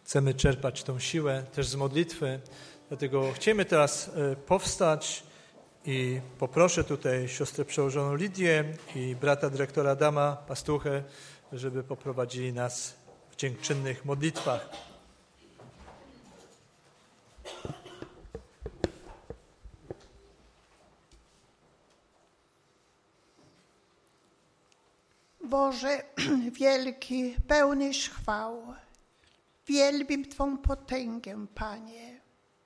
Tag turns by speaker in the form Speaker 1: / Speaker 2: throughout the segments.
Speaker 1: chcemy czerpać tą siłę też z modlitwy. Dlatego chcemy teraz powstać i poproszę tutaj siostrę przełożoną Lidię i brata dyrektora Adama Pastuchę, żeby poprowadzili nas w dziękczynnych modlitwach.
Speaker 2: Boże wielki, pełnyś chwał, wielbim Twą potęgę, Panie.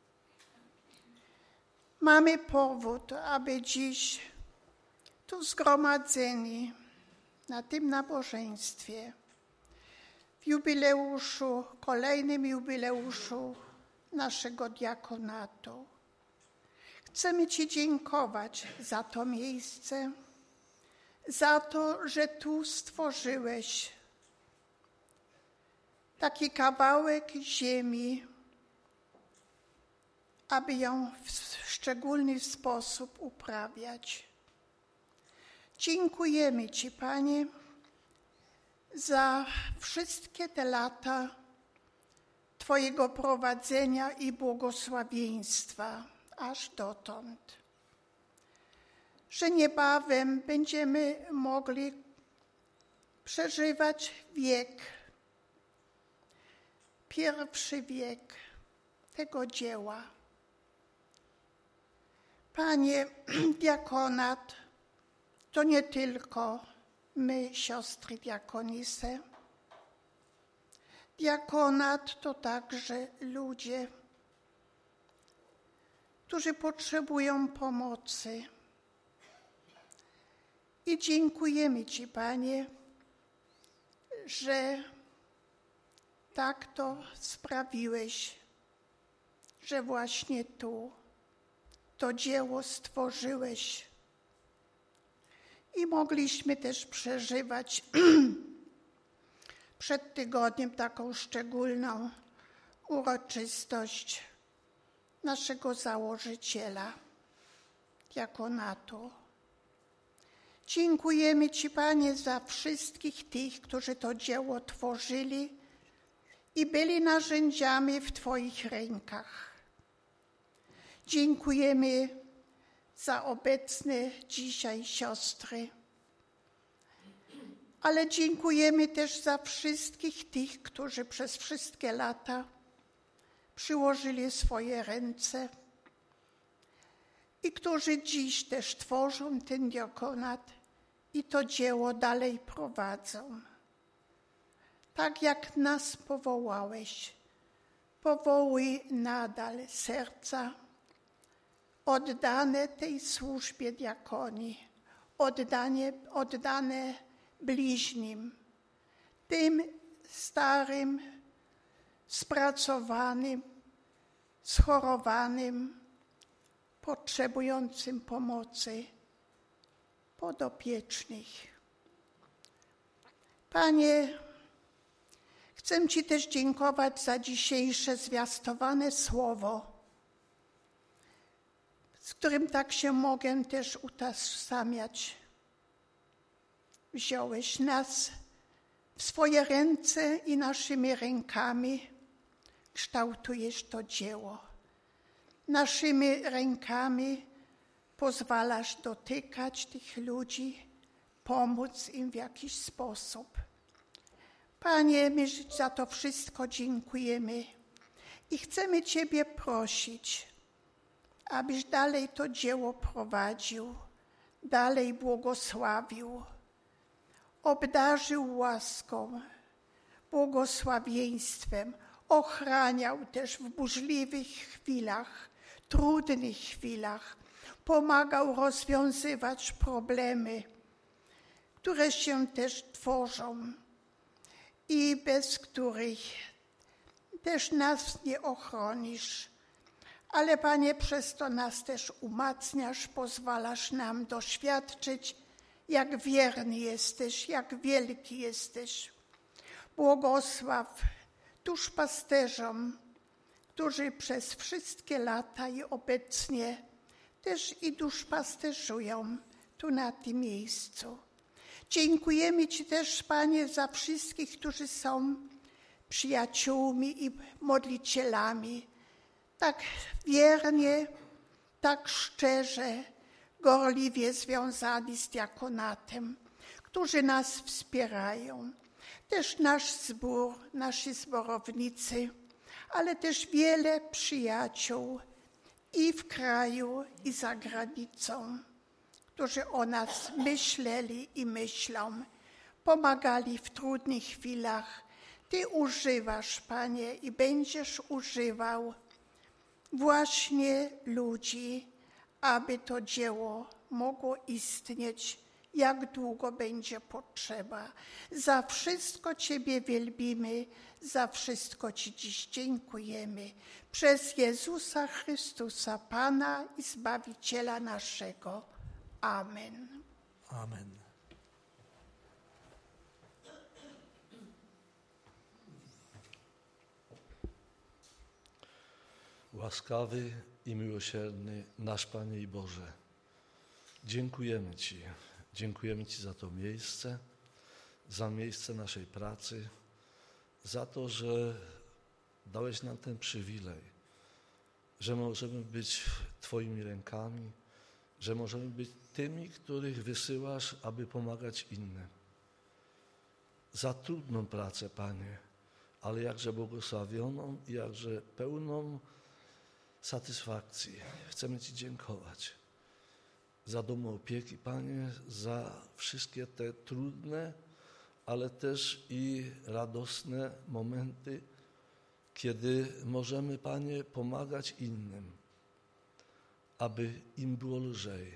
Speaker 2: Mamy powód, aby dziś tu zgromadzeni na tym nabożeństwie, w jubileuszu, kolejnym jubileuszu naszego diakonatu. Chcemy Ci dziękować za to miejsce, za to, że tu stworzyłeś taki kawałek ziemi, aby ją w szczególny sposób uprawiać. Dziękujemy Ci, Panie, za wszystkie te lata Twojego prowadzenia i błogosławieństwa aż dotąd. Że niebawem będziemy mogli przeżywać wiek, pierwszy wiek tego dzieła. Panie, diakonat to nie tylko my, siostry diakonisy. Diakonat to także ludzie, którzy potrzebują pomocy. I dziękujemy Ci, Panie, że tak to sprawiłeś, że właśnie tu to dzieło stworzyłeś. I mogliśmy też przeżywać przed tygodniem taką szczególną uroczystość naszego założyciela diakonatu. Dziękujemy Ci, Panie, za wszystkich tych, którzy to dzieło tworzyli i byli narzędziami w Twoich rękach. Dziękujemy za obecne dzisiaj siostry, ale dziękujemy też za wszystkich tych, którzy przez wszystkie lata przyłożyli swoje ręce i którzy dziś też tworzą ten diakonat i to dzieło dalej prowadzą. Tak jak nas powołałeś, powołuj nadal serca oddane tej służbie diakonii, oddane bliźnim, tym starym, spracowanym, schorowanym, potrzebującym pomocy podopiecznych. Panie, chcę Ci też dziękować za dzisiejsze zwiastowane słowo, z którym tak się mogę też utożsamiać. Wziąłeś nas w swoje ręce i naszymi rękami kształtujesz to dzieło. Naszymi rękami pozwalasz dotykać tych ludzi, pomóc im w jakiś sposób. Panie, my za to wszystko dziękujemy i chcemy Ciebie prosić, abyś dalej to dzieło prowadził, dalej błogosławił, obdarzył łaską, błogosławieństwem, ochraniał też w burzliwych chwilach, trudnych chwilach, pomagał rozwiązywać problemy, które się też tworzą i bez których też nas nie ochronisz. Ale Panie, przez to nas też umacniasz, pozwalasz nam doświadczyć, jak wierny jesteś, jak wielki jesteś. Błogosław duszpasterzom, którzy przez wszystkie lata i obecnie też i duszpasterzują tu na tym miejscu. Dziękujemy Ci też, Panie, za wszystkich, którzy są przyjaciółmi i modlicielami, tak wiernie, tak szczerze, gorliwie związani z diakonatem, którzy nas wspierają. Też nasz zbór, nasi zborownicy, ale też wiele przyjaciół i w kraju, i za granicą, którzy o nas myśleli i myślą, pomagali w trudnych chwilach. Ty używasz, Panie, i będziesz używał właśnie ludzi, aby to dzieło mogło istnieć, jak długo będzie potrzeba. Za wszystko Ciebie wielbimy, za wszystko Ci dziś dziękujemy. Przez Jezusa Chrystusa, Pana i Zbawiciela naszego. Amen.
Speaker 1: Amen.
Speaker 3: Łaskawy i miłosierny nasz Panie i Boże, dziękujemy Ci za to miejsce, za miejsce naszej pracy, za to, że dałeś nam ten przywilej, że możemy być Twoimi rękami, że możemy być tymi, których wysyłasz, aby pomagać innym. Za trudną pracę, Panie, ale jakże błogosławioną i jakże pełną satysfakcji. Chcemy Ci dziękować za dom opieki, Panie, za wszystkie te trudne, ale też i radosne momenty, kiedy możemy, Panie, pomagać innym, aby im było lżej.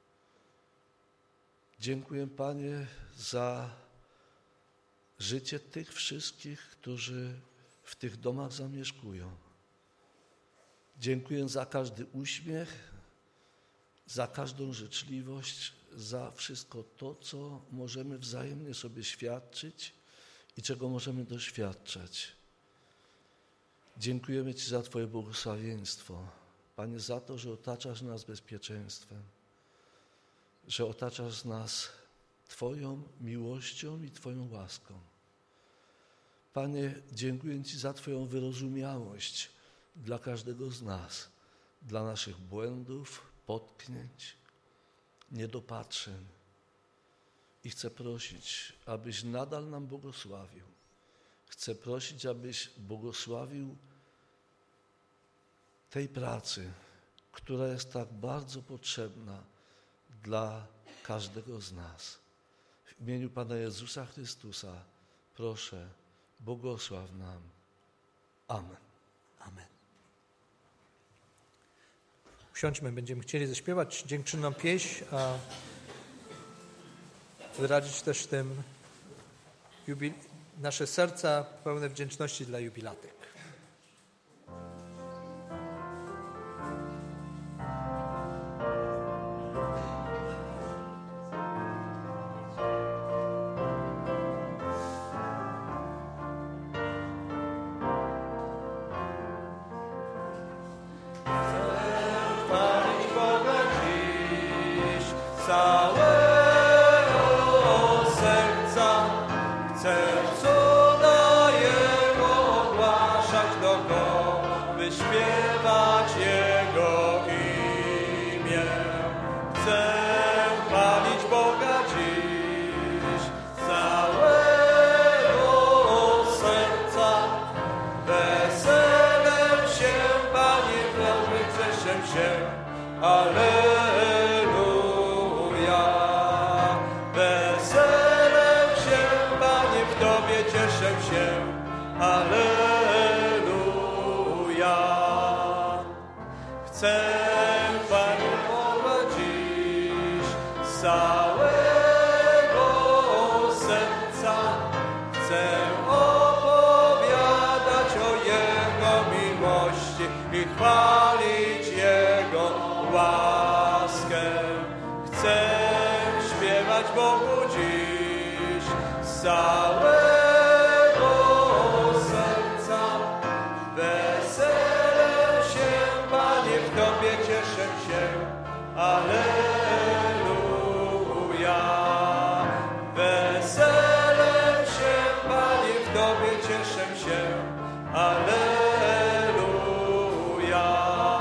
Speaker 3: Dziękuję, Panie, za życie tych wszystkich, którzy w tych domach zamieszkują. Dziękuję za każdy uśmiech, za każdą życzliwość, za wszystko to, co możemy wzajemnie sobie świadczyć i czego możemy doświadczać. Dziękujemy Ci za Twoje błogosławieństwo, Panie, za to, że otaczasz nas bezpieczeństwem, że otaczasz nas Twoją miłością i Twoją łaską. Panie, dziękuję Ci za Twoją wyrozumiałość dla każdego z nas, dla naszych błędów, potknięć, niedopatrzeń. I chcę prosić, abyś nadal nam błogosławił. Chcę prosić, abyś błogosławił tej pracy, która jest tak bardzo potrzebna dla każdego z nas. W imieniu Pana Jezusa Chrystusa proszę, błogosław nam. Amen.
Speaker 1: Amen. Usiądźmy, będziemy chcieli zaśpiewać dziękczynną pieśń, a wyrazić też tym nasze serca pełne wdzięczności dla jubilatek.
Speaker 4: Weselem się, Panie, w Tobie cieszę się.
Speaker 1: Alleluja.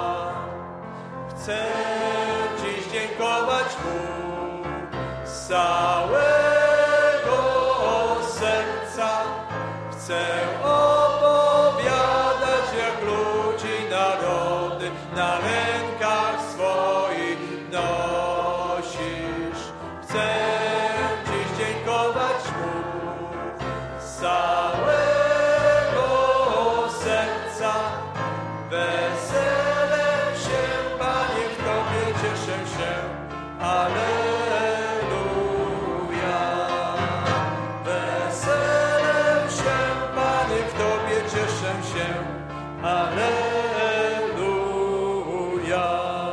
Speaker 1: Chcę dziś dziękować Mu z całego serca. Chcę opowiadać, jak ludzi narody na rękach swoich nosisz. Chcę dziś dziękować Mu z całego serca. Weselem się, Panie, w Tobie cieszę się. Alleluja. Weselem się, Panie, w Tobie cieszę się. Alleluja.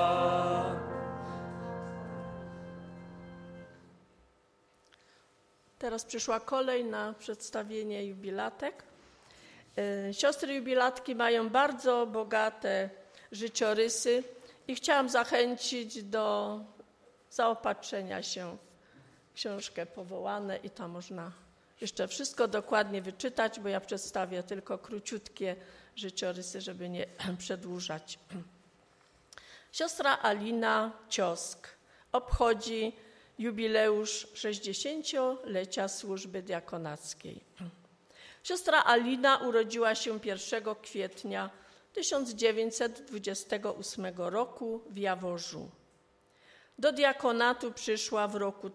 Speaker 4: Teraz przyszła kolej na przedstawienie jubilatek. Siostry jubilatki mają bardzo bogate życiorysy i chciałam zachęcić do zaopatrzenia się w książkę Powołane i tam można jeszcze wszystko dokładnie wyczytać, bo ja przedstawię tylko króciutkie życiorysy, żeby nie przedłużać. Siostra Alina Ciosk obchodzi jubileusz 60-lecia służby diakonackiej. Siostra Alina urodziła się 1 kwietnia 1928 roku w Jaworzu. Do diakonatu przyszła w roku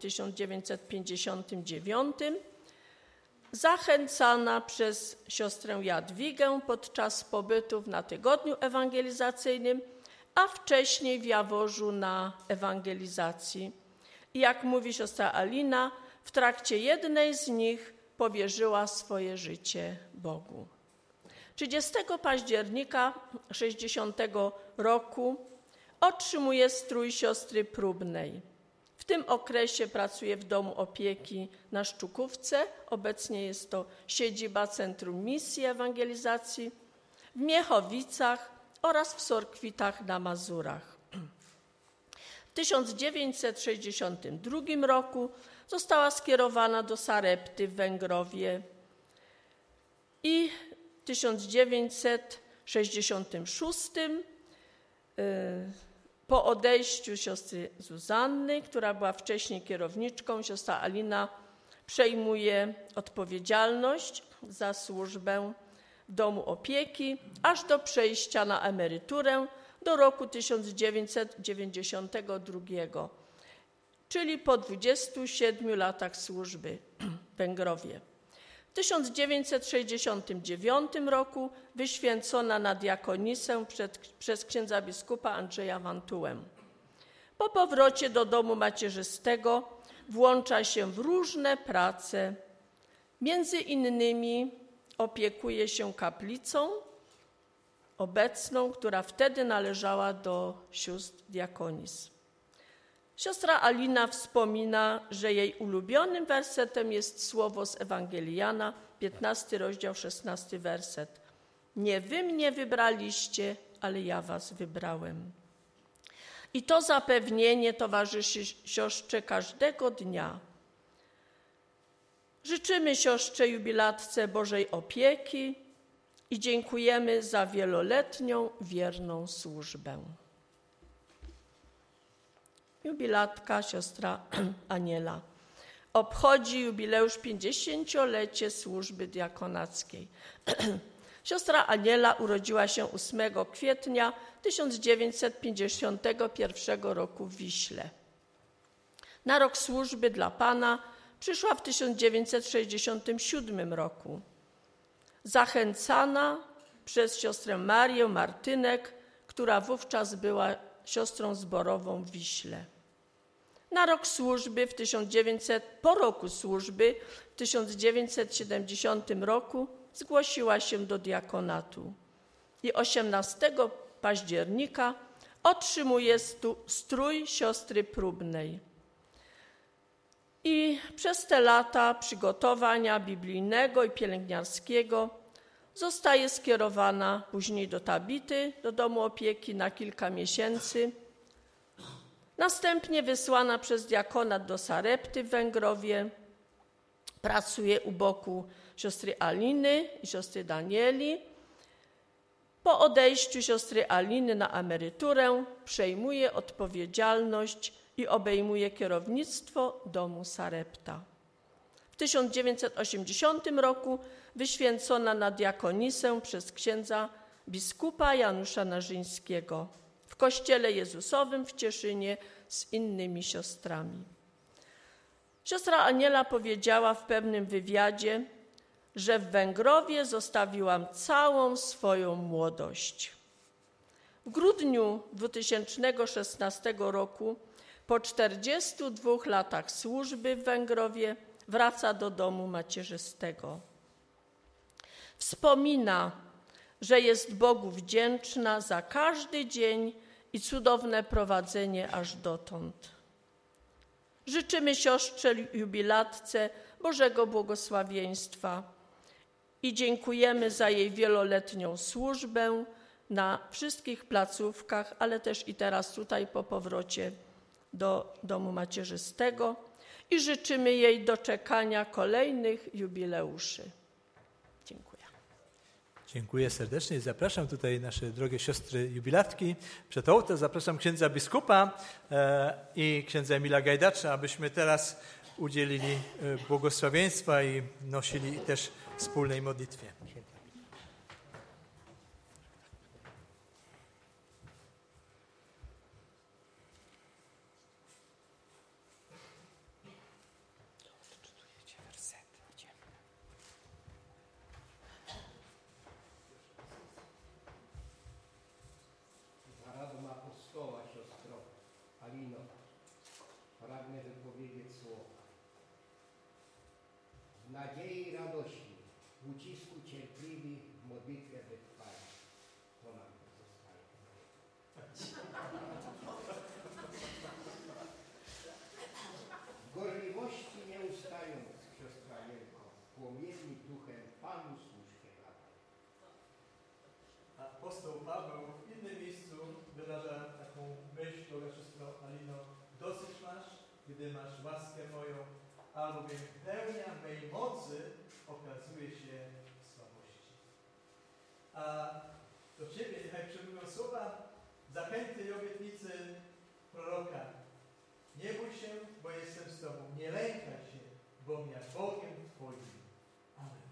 Speaker 4: 1959, zachęcana przez siostrę Jadwigę podczas pobytów na tygodniu ewangelizacyjnym, a wcześniej w Jaworzu na ewangelizacji. I jak mówi siostra Alina, w trakcie jednej z nich powierzyła swoje życie Bogu. 30 października 60 roku otrzymuje strój siostry próbnej. W tym okresie pracuje w domu opieki na Szczukówce. Obecnie jest to siedziba Centrum Misji Ewangelizacji, w Miechowicach oraz w Sorkwitach na Mazurach. W 1962 roku została skierowana do Sarepty w Węgrowie i w 1966 po odejściu siostry Zuzanny, która była wcześniej kierowniczką, siostra Alina przejmuje odpowiedzialność za służbę w domu opieki, aż do przejścia na emeryturę do roku 1992, czyli po 27 latach służby w Węgrowie. W 1969 roku wyświęcona na diakonisę przez księdza biskupa Andrzeja Wantułę. Po powrocie do domu macierzystego włącza się w różne prace. Między innymi opiekuje się kaplicą obecną, która wtedy należała do sióstr diakonis. Siostra Alina wspomina, że jej ulubionym wersetem jest słowo z Ewangelii Jana, 15 rozdział, 16 werset. Nie wy mnie wybraliście, ale ja was wybrałem. I to zapewnienie towarzyszy siostrze każdego dnia. Życzymy siostrze jubilatce Bożej opieki i dziękujemy za wieloletnią wierną służbę. Jubilatka siostra Aniela obchodzi jubileusz 50-lecie służby diakonackiej. Siostra Aniela urodziła się 8 kwietnia 1951 roku w Wiśle. Na rok służby dla Pana przyszła w 1967 roku. Zachęcana przez siostrę Marię Martynek, która wówczas była siostrą zborową w Wiśle. Na rok służby po roku służby w 1970 roku zgłosiła się do diakonatu i 18 października otrzymuje strój siostry próbnej. I przez te lata przygotowania biblijnego i pielęgniarskiego zostaje skierowana później do Tabity, do domu opieki na kilka miesięcy. Następnie wysłana przez diakonat do Sarepty w Węgrowie. Pracuje u boku siostry Aliny i siostry Danieli Po odejściu siostry Aliny na emeryturę przejmuje odpowiedzialność i obejmuje kierownictwo domu Sarepta. W 1980 roku wyświęcona na diakonisę przez księdza biskupa Janusza Narzyńskiego w Kościele Jezusowym w Cieszynie z innymi siostrami. Siostra Aniela powiedziała w pewnym wywiadzie, że w Węgrowie zostawiłam całą swoją młodość. W grudniu 2016 roku, po 42 latach służby w Węgrowie, wraca do domu macierzystego. Wspomina, że jest Bogu wdzięczna za każdy dzień i cudowne prowadzenie aż dotąd. Życzymy siostrze jubilatce Bożego błogosławieństwa i dziękujemy za jej wieloletnią służbę na wszystkich placówkach, ale też i teraz tutaj po powrocie do domu macierzystego i życzymy jej doczekania kolejnych jubileuszy. Dziękuję.
Speaker 1: Dziękuję serdecznie. Zapraszam tutaj nasze drogie siostry jubilatki. Przed ołtarz zapraszam księdza biskupa i księdza Emila Gajdacza, abyśmy teraz udzielili błogosławieństwa i nosili też wspólnej modlitwie.
Speaker 5: Pragnę wypowiedzieć słowa. W nadziei i radości, w ucisku cierpliwi, w modlitwie wytrwali. To nam pozostaje. W gorliwości nie ustając, siostra Jelko, płomienni duchem Panu służbie nadal.
Speaker 1: Apostoł Paweł w innym miejscu wyraża taką myśl, droga siostro Alino: dosyć masz, gdy masz łaskę moją, albowiem pełnia mej mocy okazuje się w słabości. A do Ciebie niechaj przemówią słowa zachęty i obietnicy proroka. Nie bój się, bo jestem z Tobą. Nie lękaj się, bo ja Bogiem Twoim. Amen.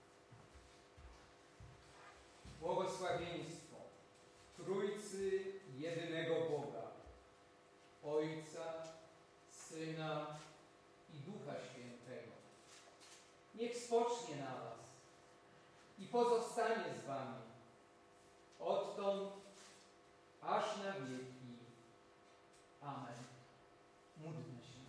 Speaker 6: Błogosławieństwo Trójcy jedynego Boga, Ojca, Syna i Ducha Świętego. Niech spocznie na was i pozostanie z wami odtąd aż na wieki. Amen. Módlmy się.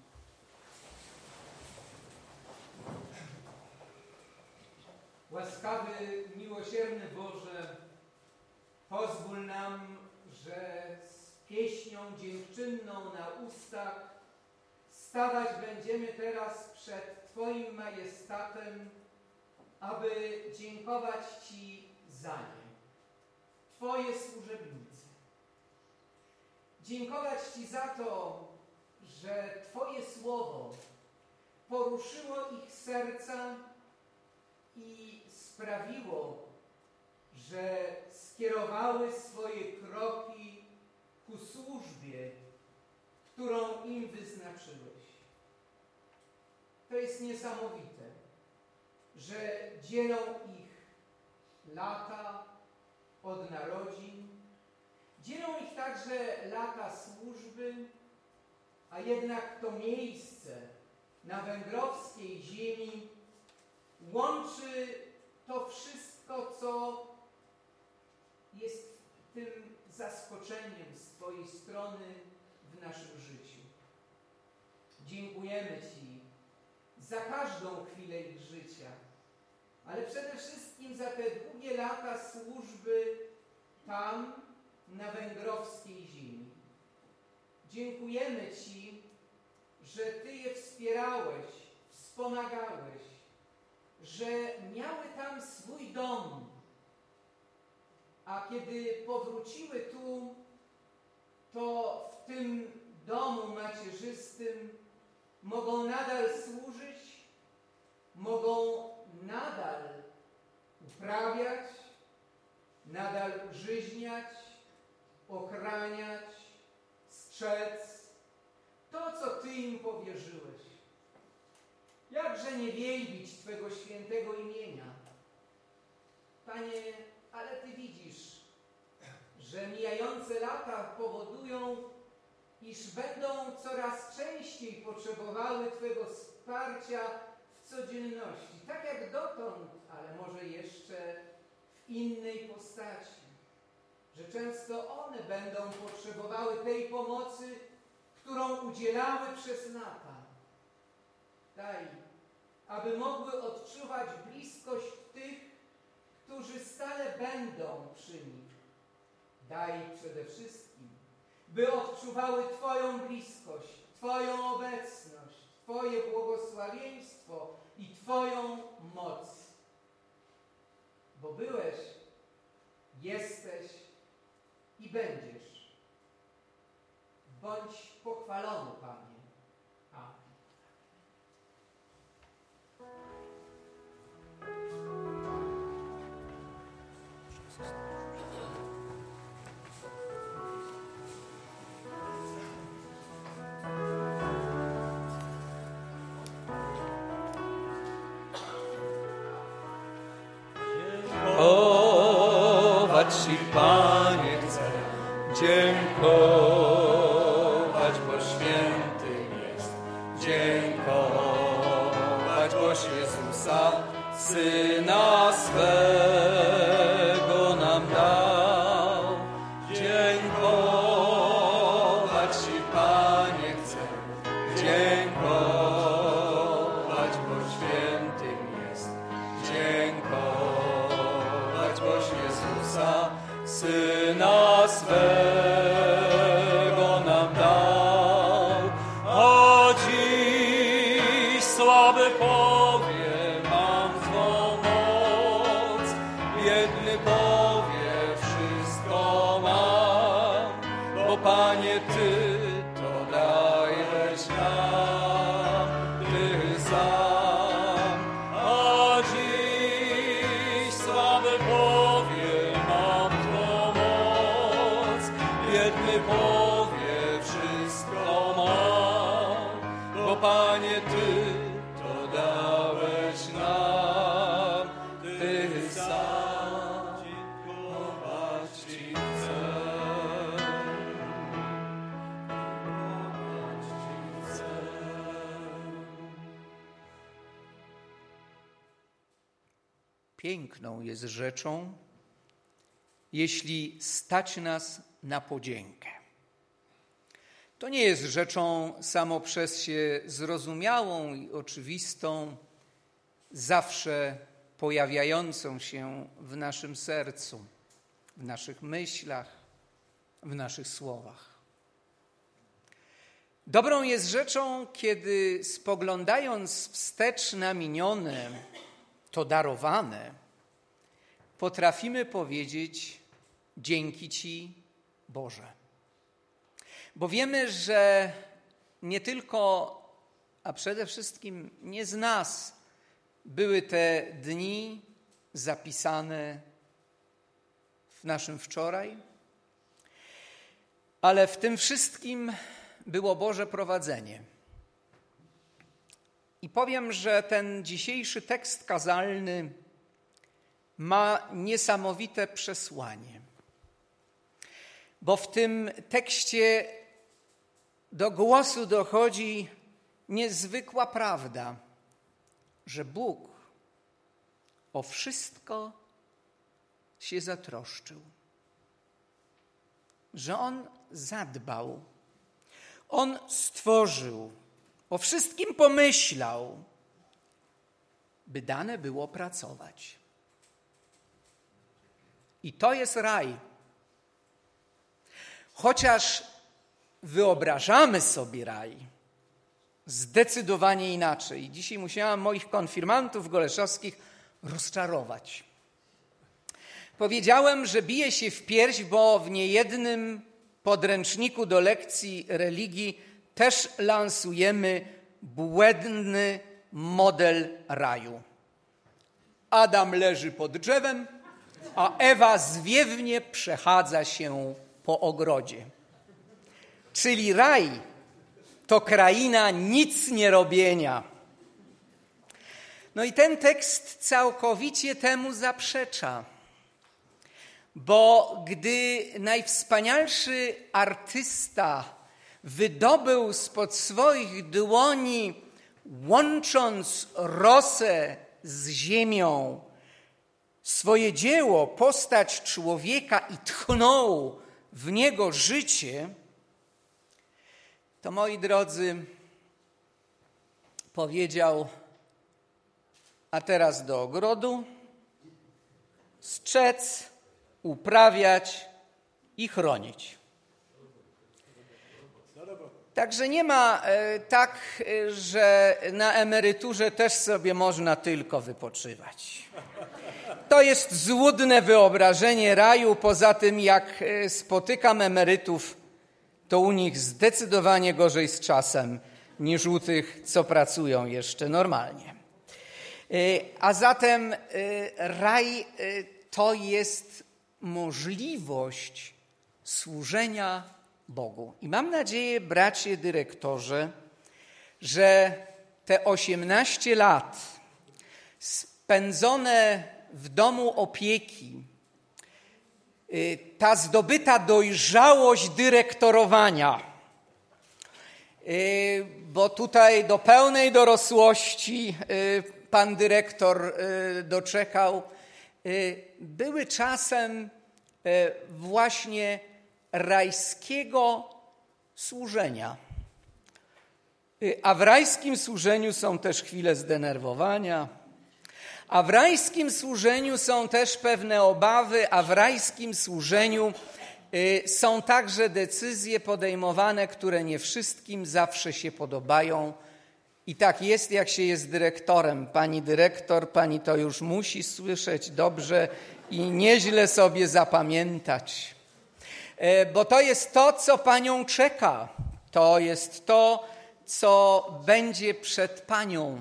Speaker 6: Łaskawy, miłosierny Boże, pozwól nam, że z pieśnią dziękczynną na ustach stawać będziemy teraz przed Twoim majestatem, aby dziękować Ci za nie, Twoje służebnice. Dziękować Ci za to, że Twoje słowo poruszyło ich serca i sprawiło, że skierowały swoje kroki ku służbie, którą im wyznaczyłeś. To jest niesamowite, że dzielą ich lata od narodzin, dzielą ich także lata służby, a jednak to miejsce na węgrowskiej ziemi łączy to wszystko, co jest tym zaskoczeniem z Twojej strony w naszym życiu. Dziękujemy Ci za każdą chwilę ich życia, ale przede wszystkim za te długie lata służby tam, na węgrowskiej ziemi. Dziękujemy Ci, że Ty je wspierałeś, wspomagałeś, że miały tam swój dom, a kiedy powróciły tu, to w tym domu macierzystym mogą nadal służyć, mogą nadal uprawiać, nadal użyźniać, okraniać, strzec to, co Ty im powierzyłeś. Jakże nie wielbić Twego świętego imienia? Panie, ale Ty widzisz, że mijające lata powodują, iż będą coraz częściej potrzebowały Twego wsparcia w codzienności. Tak jak dotąd, ale może jeszcze w innej postaci. Że często one będą potrzebowały tej pomocy, którą udzielały przez lata. Daj, aby mogły odczuwać bliskość tych, którzy stale będą przy nich. Daj przede wszystkim, by odczuwały Twoją bliskość, Twoją obecność, Twoje błogosławieństwo i Twoją moc. Bo byłeś, jesteś i będziesz. Bądź pochwalony, Panie. Amen.
Speaker 7: Dziękować Ci, Panie, chcę, dziękować, bo święty jest, dziękować, boś Jezusa, Syna swego nam dał. Dziękować Ci, Panie, chcę, dziękować, bo świętym jest, dziękować, boś Jezusa, Syna swego nam dał. A dziś słaby powie, mam Twą moc, biedny powie, wszystko mam, bo Panie, Ty to dajesz nam, Ty sam. A dziś słaby powie, mam Twą moc, biedny powie, wszystko mam, bo Panie, Ty to dałeś nam, Ty sam. Dziękować Ci chcę. Dziękować Ci chcę.
Speaker 8: Piękną jest rzeczą, jeśli stać nas na podziękę. To nie jest rzeczą samo przez się zrozumiałą i oczywistą, zawsze pojawiającą się w naszym sercu, w naszych myślach, w naszych słowach. Dobrą jest rzeczą, kiedy spoglądając wstecz na minione, to darowane, potrafimy powiedzieć: dzięki Ci, Boże. Bo wiemy, że nie tylko, a przede wszystkim nie z nas były te dni zapisane w naszym wczoraj, ale w tym wszystkim było Boże prowadzenie. I powiem, że ten dzisiejszy tekst kazalny ma niesamowite przesłanie, bo w tym tekście do głosu dochodzi niezwykła prawda, że Bóg o wszystko się zatroszczył, że On zadbał, On stworzył, o wszystkim pomyślał, by dane było pracować. I to jest raj. Chociaż wyobrażamy sobie raj zdecydowanie inaczej. Dzisiaj musiałam moich konfirmantów goleszowskich rozczarować. Powiedziałem, że biję się w pierś, bo w niejednym podręczniku do lekcji religii też lansujemy błędny model raju. Adam leży pod drzewem, a Ewa zwiewnie przechadza się po ogrodzie. Czyli raj to kraina nic nie robienia. No i ten tekst całkowicie temu zaprzecza. Bo gdy najwspanialszy artysta wydobył spod swoich dłoni, łącząc rosę z ziemią, swoje dzieło, postać człowieka i tchnął w niego życie, to moi drodzy, powiedział: a teraz do ogrodu, strzec, uprawiać i chronić. Także nie ma tak, że na emeryturze też sobie można tylko wypoczywać. To jest złudne wyobrażenie raju. Poza tym, jak spotykam emerytów, to u nich zdecydowanie gorzej z czasem niż u tych, co pracują jeszcze normalnie. A zatem raj to jest możliwość służenia Bogu. I mam nadzieję, bracie dyrektorze, że te 18 lat spędzone w domu opieki, ta zdobyta dojrzałość dyrektorowania, bo tutaj do pełnej dorosłości pan dyrektor doczekał, były czasem właśnie rajskiego służenia. A w rajskim służeniu są też chwile zdenerwowania, a w rajskim służeniu są też pewne obawy, a w rajskim służeniu są także decyzje podejmowane, które nie wszystkim zawsze się podobają. I tak jest, jak się jest dyrektorem. Pani dyrektor, pani to już musi słyszeć dobrze i nieźle sobie zapamiętać. Bo to jest to, co panią czeka. To jest to, co będzie przed panią.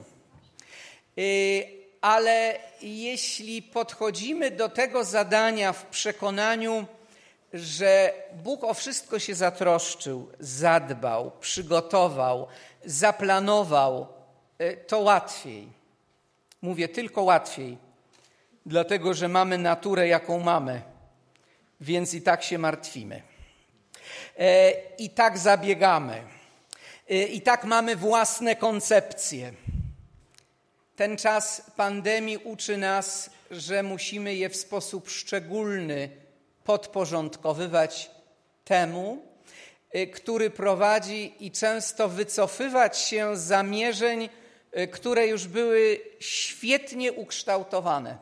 Speaker 8: Ale jeśli podchodzimy do tego zadania w przekonaniu, że Bóg o wszystko się zatroszczył, zadbał, przygotował, zaplanował, to łatwiej. Mówię tylko łatwiej, dlatego że mamy naturę, jaką mamy, więc i tak się martwimy. I tak zabiegamy. I tak mamy własne koncepcje. Ten czas pandemii uczy nas, że musimy je w sposób szczególny podporządkowywać temu, który prowadzi, i często wycofywać się z zamierzeń, które już były świetnie ukształtowane.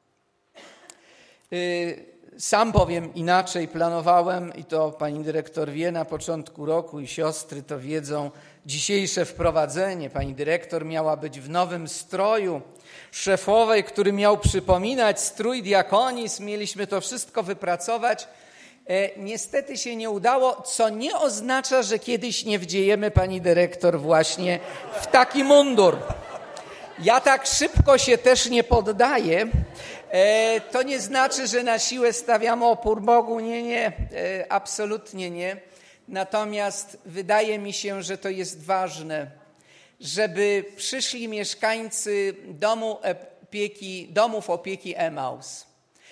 Speaker 8: Sam powiem inaczej, planowałem, i to pani dyrektor wie, na początku roku i siostry to wiedzą, dzisiejsze wprowadzenie. Pani dyrektor miała być w nowym stroju szefowej, który miał przypominać strój diakonis. Mieliśmy to wszystko wypracować. Niestety się nie udało, co nie oznacza, że kiedyś nie wdziejemy pani dyrektor właśnie w taki mundur. Ja tak szybko się też nie poddaję. To nie znaczy, że na siłę stawiamy opór Bogu. Nie, absolutnie nie. Natomiast wydaje mi się, że to jest ważne, żeby przyszli mieszkańcy domów opieki Emaus,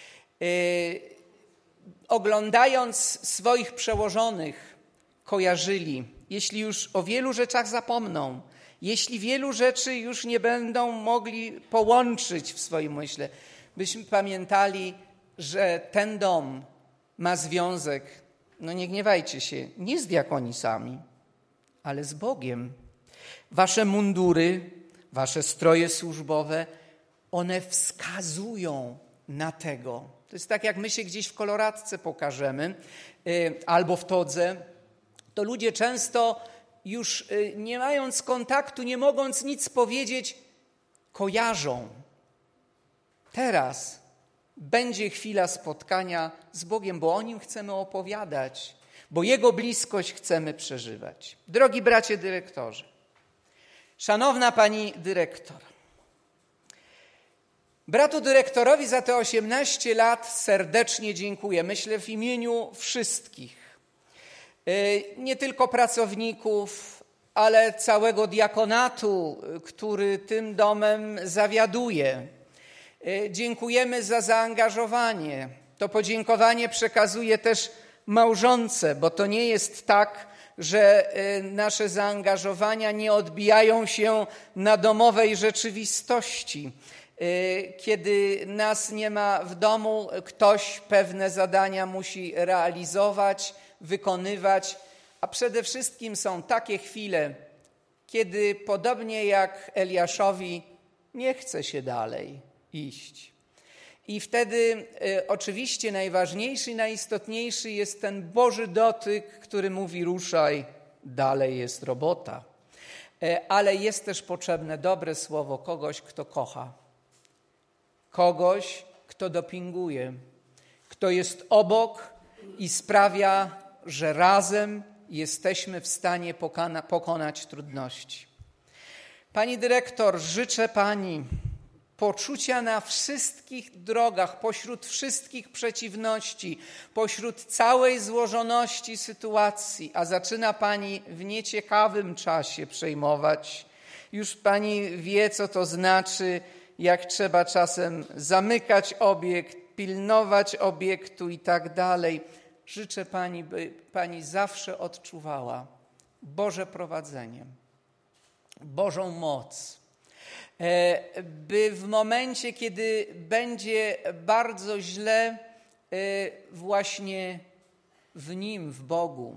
Speaker 8: oglądając swoich przełożonych, kojarzyli, jeśli już o wielu rzeczach zapomną, jeśli wielu rzeczy już nie będą mogli połączyć w swoim myśle, byśmy pamiętali, że ten dom ma związek, no nie gniewajcie się, nie z diakonisami, ale z Bogiem. Wasze mundury, wasze stroje służbowe, one wskazują na tego. To jest tak, jak my się gdzieś w koloradce pokażemy albo w todze, to ludzie często już nie mając kontaktu, nie mogąc nic powiedzieć, kojarzą. Teraz będzie chwila spotkania z Bogiem, bo o Nim chcemy opowiadać, bo Jego bliskość chcemy przeżywać. Drogi bracie dyrektorze, szanowna pani dyrektor, Bratu dyrektorowi za te 18 lat serdecznie dziękuję. Myślę w imieniu wszystkich. Nie tylko pracowników, ale całego diakonatu, który tym domem zawiaduje. Dziękujemy za zaangażowanie. To podziękowanie przekazuję też małżonce, bo to nie jest tak, że nasze zaangażowania nie odbijają się na domowej rzeczywistości. Kiedy nas nie ma w domu, ktoś pewne zadania musi realizować, wykonywać, a przede wszystkim są takie chwile, kiedy podobnie jak Eliaszowi nie chce się dalej iść. I wtedy oczywiście najważniejszy i najistotniejszy jest ten Boży dotyk, który mówi: ruszaj, dalej jest robota. Ale jest też potrzebne dobre słowo kogoś, kto kocha. Kogoś, kto dopinguje, kto jest obok i sprawia, że razem jesteśmy w stanie pokonać trudności. Pani dyrektor, życzę pani poczucia na wszystkich drogach, pośród wszystkich przeciwności, pośród całej złożoności sytuacji, a zaczyna pani w nieciekawym czasie przejmować. Już pani wie, co to znaczy, jak trzeba czasem zamykać obiekt, pilnować obiektu i tak dalej. Życzę pani, by pani zawsze odczuwała Boże prowadzenie, Bożą moc, by w momencie, kiedy będzie bardzo źle, właśnie w Nim, w Bogu,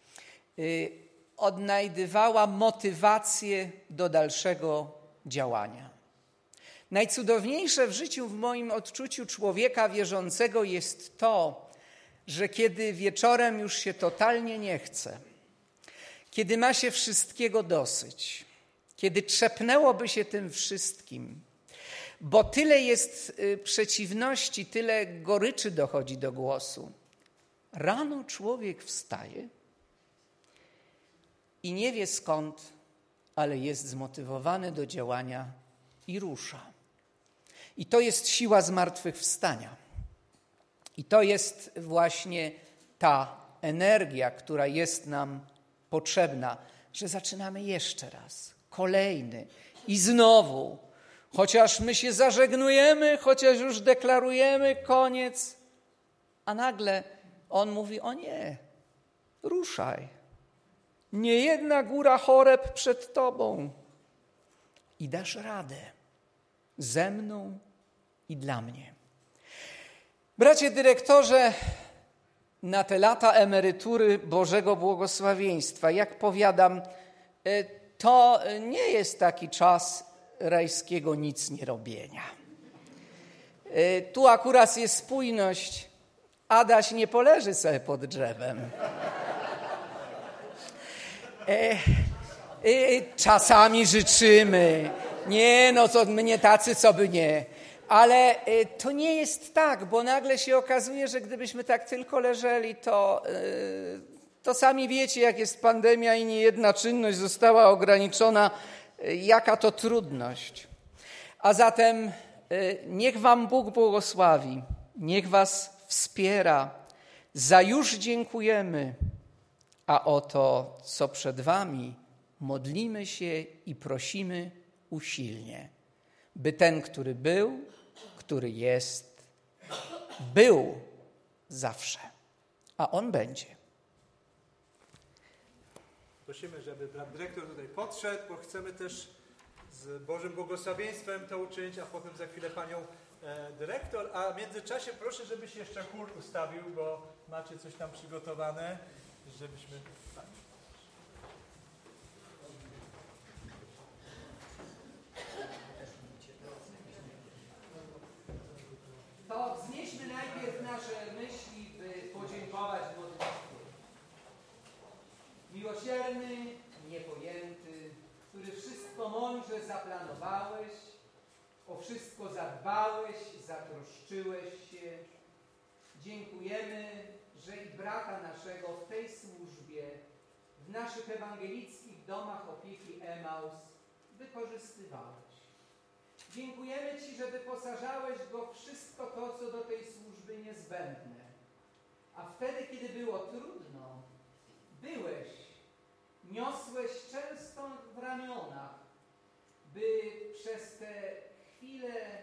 Speaker 8: odnajdywała motywację do dalszego działania. Najcudowniejsze w życiu, w moim odczuciu człowieka wierzącego jest to, że kiedy wieczorem już się totalnie nie chce, kiedy ma się wszystkiego dosyć, kiedy trzepnęłoby się tym wszystkim, bo tyle jest przeciwności, tyle goryczy dochodzi do głosu. Rano człowiek wstaje i nie wie skąd, ale jest zmotywowany do działania i rusza. I to jest siła zmartwychwstania. I to jest właśnie ta energia, która jest nam potrzebna, że zaczynamy jeszcze raz, kolejny i znowu, chociaż my się zażegnujemy, chociaż już deklarujemy koniec, a nagle on mówi: o nie, ruszaj. Niejedna góra Choreb przed tobą i dasz radę ze mną i dla mnie. Bracie dyrektorze, na te lata emerytury Bożego błogosławieństwa, jak powiadam, to nie jest taki czas rajskiego nic nie robienia. Tu akurat jest spójność. Adaś nie poleży sobie pod drzewem. Czasami życzymy. Nie, no to my nie tacy, co by nie. Ale to nie jest tak, bo nagle się okazuje, że gdybyśmy tak tylko leżeli, to sami wiecie, jak jest pandemia i niejedna czynność została ograniczona, jaka to trudność. A zatem niech wam Bóg błogosławi, niech was wspiera. Za już dziękujemy, a o to, co przed wami, modlimy się i prosimy usilnie, by ten, który był, który jest, był zawsze, a on będzie.
Speaker 1: Prosimy, żeby brat dyrektor tutaj podszedł, bo chcemy też z Bożym błogosławieństwem to uczynić, a potem za chwilę panią dyrektor. A w międzyczasie proszę, żeby się jeszcze chór ustawił, bo macie coś tam przygotowane, żebyśmy...
Speaker 8: To wznieśmy najpierw nasze myśli, by podziękować modlitwie. Miłosierny, niepojęty, który wszystko mądrze zaplanowałeś, o wszystko zadbałeś, zatroszczyłeś się. Dziękujemy, że i brata naszego w tej służbie, w naszych ewangelickich domach opieki Emaus wykorzystywałeś. Dziękujemy Ci, że wyposażałeś
Speaker 6: dałeś Go wszystko to, co do tej służby niezbędne. A wtedy, kiedy było trudno, byłeś, niosłeś często w ramionach, by przez te chwile,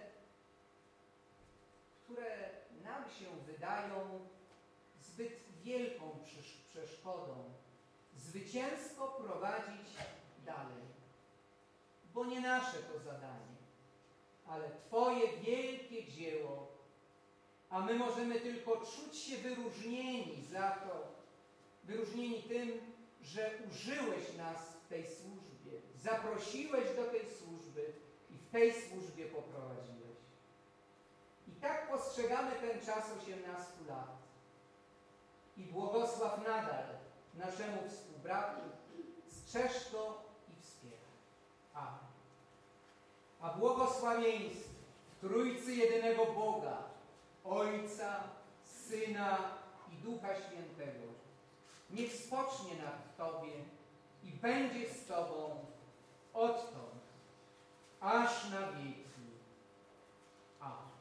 Speaker 6: które nam się wydają zbyt wielką przeszkodą, zwycięsko prowadzić dalej. Bo nie nasze to zadanie, ale Twoje wielkie dzieło, a my możemy tylko czuć się wyróżnieni za to, wyróżnieni tym, że użyłeś nas w tej służbie, zaprosiłeś do tej służby i w tej służbie poprowadziłeś. I tak postrzegamy ten czas 18 lat. I błogosław nadal naszemu współbratu, strzeż go i wspieraj. Amen. A błogosławieństwo Trójcy jedynego Boga, Ojca, Syna i Ducha Świętego, niech spocznie nad Tobie i będzie z Tobą odtąd, aż na wieki. Amen.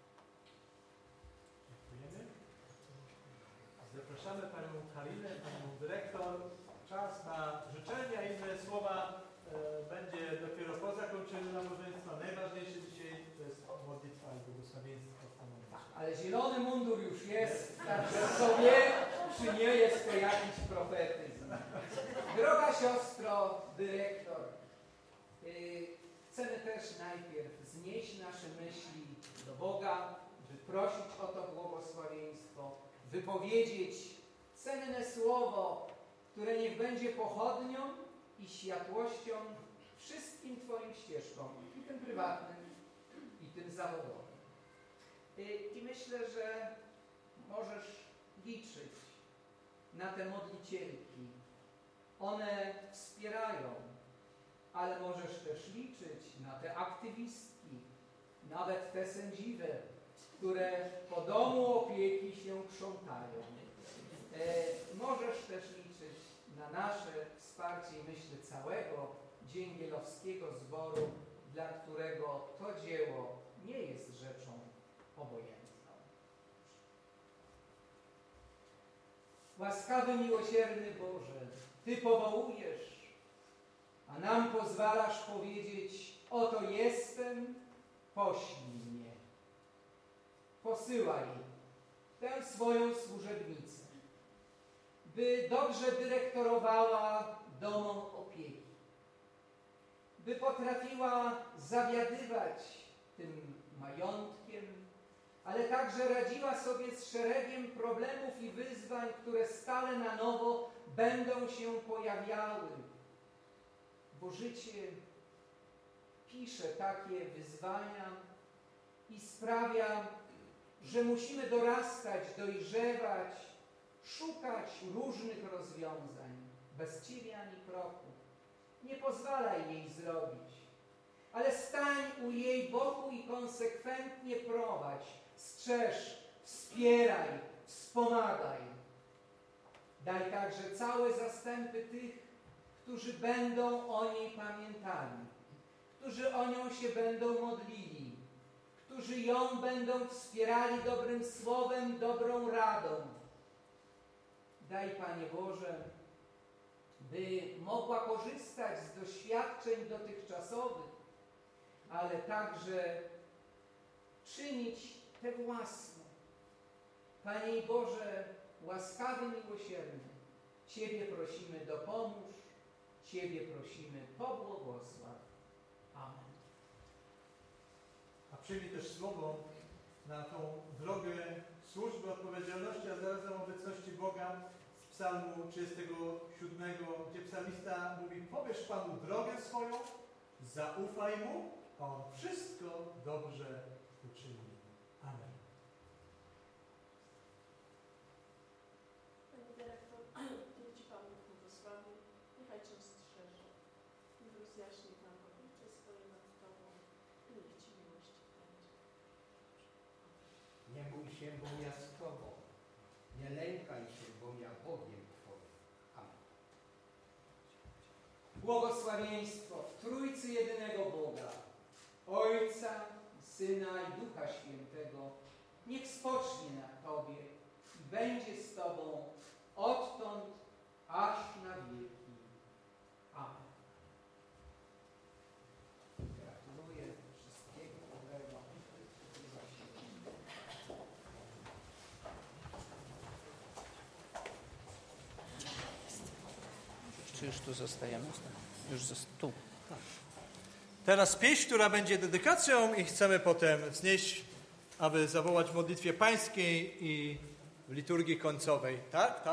Speaker 1: Dziękujemy. Zapraszamy Panią Halinę, Panią Dyrektor. Czas na życzenia i inne słowa będzie dopiero po zakończeniu nabożeństwa. Najważniejsze dzisiaj to jest modlitwa i błogosławieństwo w tym momencie.
Speaker 6: Ale zielony mundur już jest, także sobie, czy nie jest to jakiś profetyzm. Droga siostro, dyrektor, chcemy też najpierw znieść nasze myśli do Boga, wyprosić o to błogosławieństwo, wypowiedzieć cenne słowo, które niech będzie pochodnią i światłością wszystkim Twoim ścieżkom, i tym prywatnym, i tym zawodowym. I myślę, że możesz liczyć na te modlicielki. One wspierają, ale możesz też liczyć na te aktywistki, nawet te sędziwe, które po domu opieki się krzątają. Możesz też liczyć na nasze wsparcie i myślę całego dzięgielowskiego zboru, dla którego to dzieło nie jest rzeczą obojętną. Łaskawy, miłosierny Boże, Ty powołujesz, a nam pozwalasz powiedzieć: oto jestem, poślij mnie. Posyłaj tę swoją służebnicę, by dobrze dyrektorowała domom opieki, by potrafiła zawiadywać tym majątkiem, ale także radziła sobie z szeregiem problemów i wyzwań, które stale na nowo będą się pojawiały, bo życie pisze takie wyzwania i sprawia, że musimy dorastać, dojrzewać, szukać różnych rozwiązań. Bez Ciebie ani kroku. Nie pozwalaj jej zrobić, ale stań u jej boku i konsekwentnie prowadź, strzeż, wspieraj, wspomagaj. Daj także całe zastępy tych, którzy będą o niej pamiętali, którzy o nią się będą modlili, którzy ją będą wspierali dobrym słowem, dobrą radą. Daj, Panie Boże, by mogła korzystać z doświadczeń dotychczasowych, ale także czynić te własne. Panie Boże, łaskawy, miłosierny, Ciebie prosimy, dopomóż, Ciebie prosimy, pobłogosław. Amen.
Speaker 1: A przyjmij też słowo na tą drogę służby, odpowiedzialności, a zarazem obecności Boga z psalmu 37, gdzie psalmista mówi: powiesz Panu drogę swoją, zaufaj Mu, a On wszystko dobrze uczyni. Amen.
Speaker 4: Pani dyrektor, niech Ci Pan błogosławi, niechaj Cię strzeże, niech rozjaśni Pan oblicze swoje nad Tobą i niech Ci miłości będzie.
Speaker 5: Nie bój się, bo ja z Tobą. Nie lękaj się, bo ja Bogiem Twoim. Amen.
Speaker 6: Błogosławieństwo w Trójcy jedynego Boga, Ojca, Syna i Ducha Świętego, niech spocznie na Tobie i będzie z Tobą odtąd aż na wieki. Amen. Gratuluję wszystkiego dobrego.
Speaker 8: Czy już tu zostajemy? Już tu.
Speaker 1: Teraz pieśń, która będzie dedykacją i chcemy potem wznieść, aby zawołać w modlitwie pańskiej i w liturgii końcowej. Tak.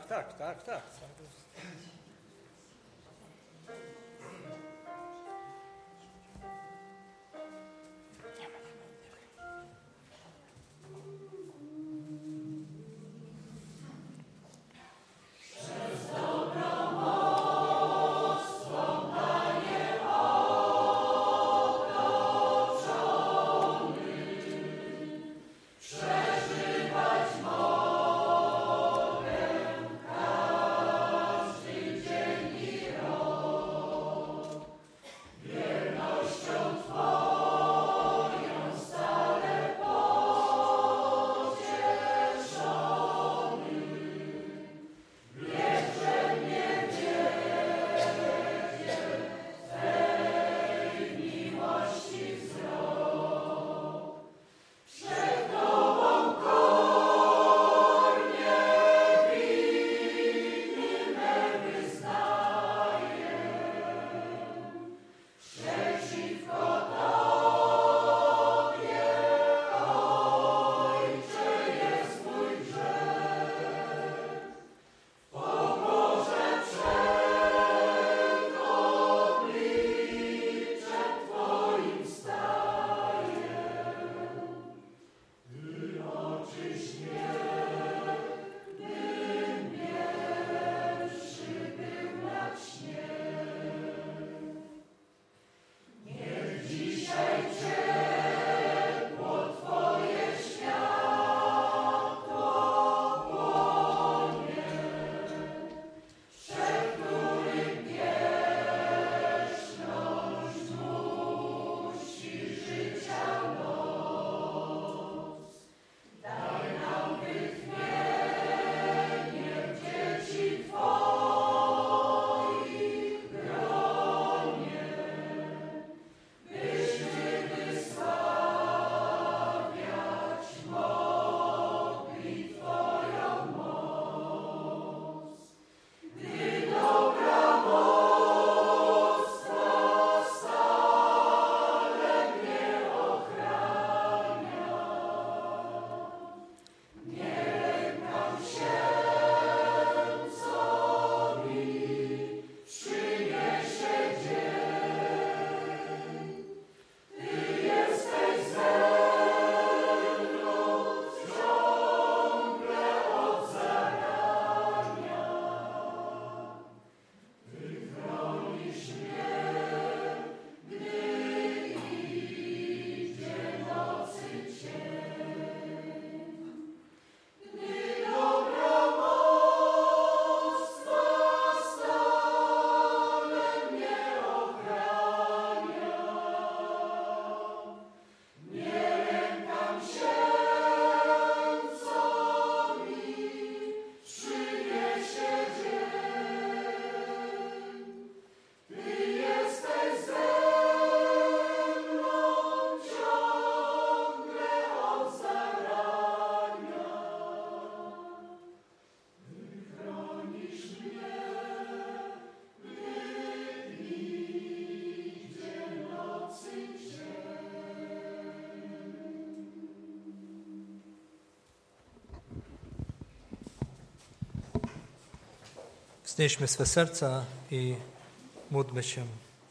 Speaker 1: Wznieśmy swe serca i módlmy się.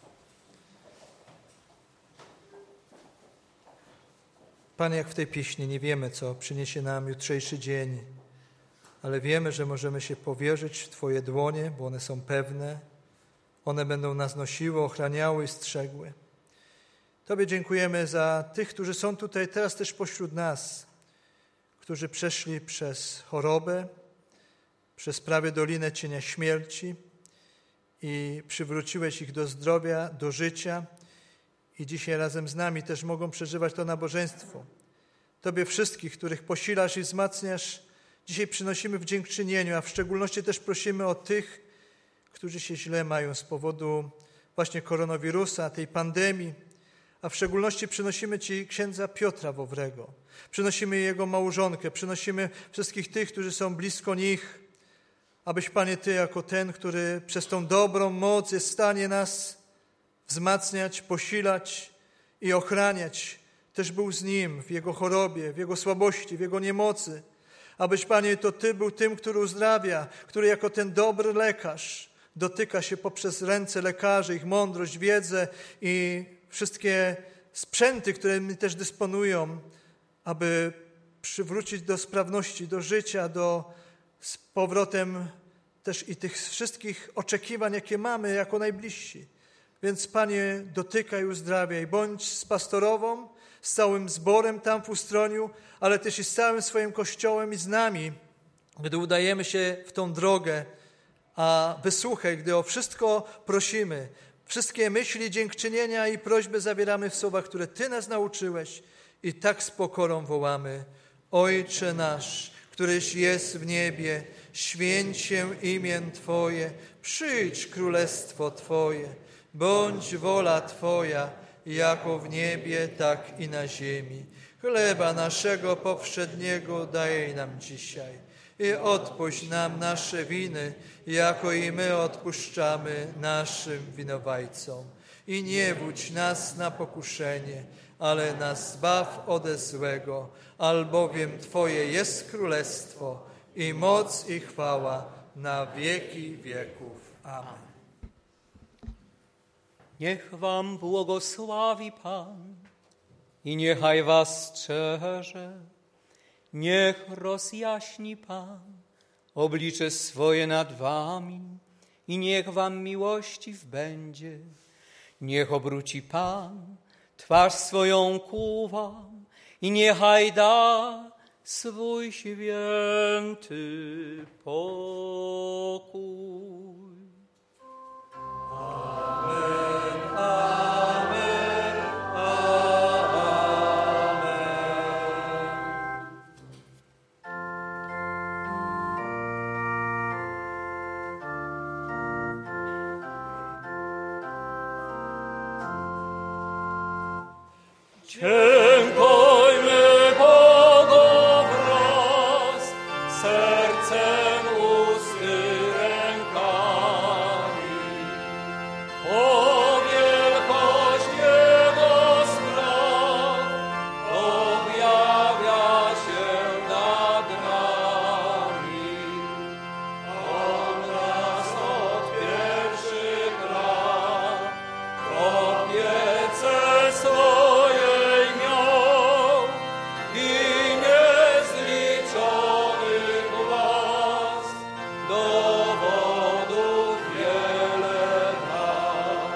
Speaker 1: Panie, jak w tej pieśni nie wiemy, co przyniesie nam jutrzejszy dzień, ale wiemy, że możemy się powierzyć w Twoje dłonie, bo one są pewne. One będą nas nosiły, ochraniały i strzegły. Tobie dziękujemy za tych, którzy są tutaj teraz też pośród nas, którzy przeszli przez chorobę, przez prawie dolinę cienia śmierci i przywróciłeś ich do zdrowia, do życia i dzisiaj razem z nami też mogą przeżywać to nabożeństwo. Tobie wszystkich, których posilasz i wzmacniasz, dzisiaj przynosimy w dziękczynieniu, a w szczególności też prosimy o tych, którzy się źle mają z powodu właśnie koronawirusa, tej pandemii, a w szczególności przynosimy Ci księdza Piotra Wowrego, przynosimy jego małżonkę, przynosimy wszystkich tych, którzy są blisko nich, abyś, Panie, Ty jako ten, który przez tą dobrą moc jest w stanie nas wzmacniać, posilać i ochraniać, też był z nim w jego chorobie, w jego słabości, w jego niemocy. Abyś, Panie, to Ty był tym, który uzdrawia, który jako ten dobry lekarz dotyka się poprzez ręce lekarzy, ich mądrość, wiedzę i wszystkie sprzęty, którymi też dysponują, aby przywrócić do sprawności, do życia, z powrotem też i tych wszystkich oczekiwań, jakie mamy jako najbliżsi. Więc, Panie, dotykaj, uzdrawiaj, bądź z pastorową, z całym zborem tam w Ustroniu, ale też i z całym swoim Kościołem i z nami, gdy udajemy się w tą drogę, a wysłuchaj, gdy o wszystko prosimy, wszystkie myśli, dziękczynienia i prośby zawieramy w słowach, które Ty nas nauczyłeś i tak z pokorą wołamy: Ojcze nasz, któryś jest w niebie, święć się imię Twoje, przyjdź królestwo Twoje, bądź wola Twoja, jako w niebie, tak i na ziemi. Chleba naszego powszedniego daj nam dzisiaj i odpuść nam nasze winy, jako i my odpuszczamy naszym winowajcom. I nie wódź nas na pokuszenie, ale nas zbaw ode złego, albowiem Twoje jest królestwo i moc i chwała na wieki wieków. Amen.
Speaker 7: Niech wam błogosławi Pan i niechaj was strzeże. Niech rozjaśni Pan oblicze swoje nad wami i niech wam miłościw będzie. Niech obróci Pan twarz swoją ku wam i niechaj da swój święty pokój. Amen, amen, amen. Dziękujmy Bogu wraz, sercem, usty, rękami. O wielkość Jego spraw objawia się nad nami. On nas od pierwszych lat w opiece swojej miał i niezliczonych łask dowodów wiele dał.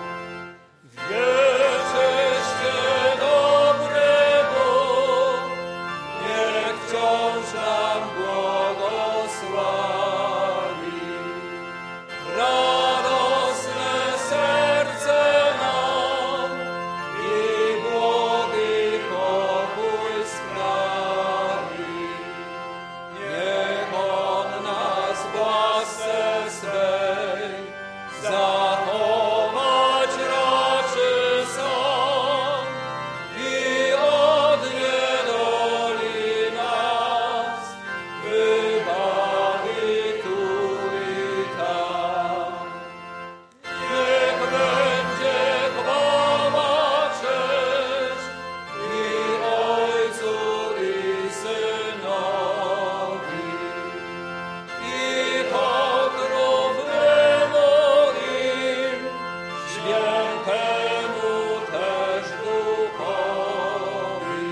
Speaker 7: Wierzcie dobry Bóg, niech wciąż nam błogosławi. Radosne serce nam i błogi pokój sprawi. Niech On nas w łasce swej zachować raczy sam i od niedoli nas wybawi tu i tam. Niech będzie chwała, cześć i Ojcu i Synowi, i pokrownemu im, świętemu też Duchowi.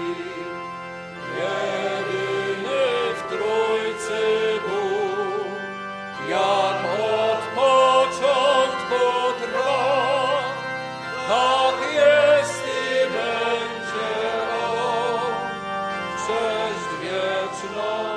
Speaker 7: Jedyny w Trójcy Bóg, jak od początku trwa, tak jest i będzie On, cześć wieczną